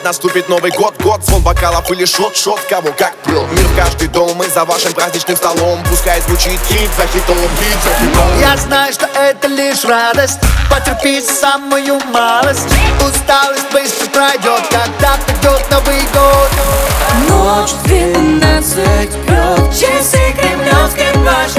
наступит Новый год, звон бокалов или шот, кого как прет. Мир в каждый дом, и за вашим праздничным столом пускай звучит хит за хитом, хит за хитом. Я знаю, что это лишь радость, потерпи самую малость. Усталость быстро пройдет, когда придет Новый год. Ночь 12 бьет, часы кремлевской башни.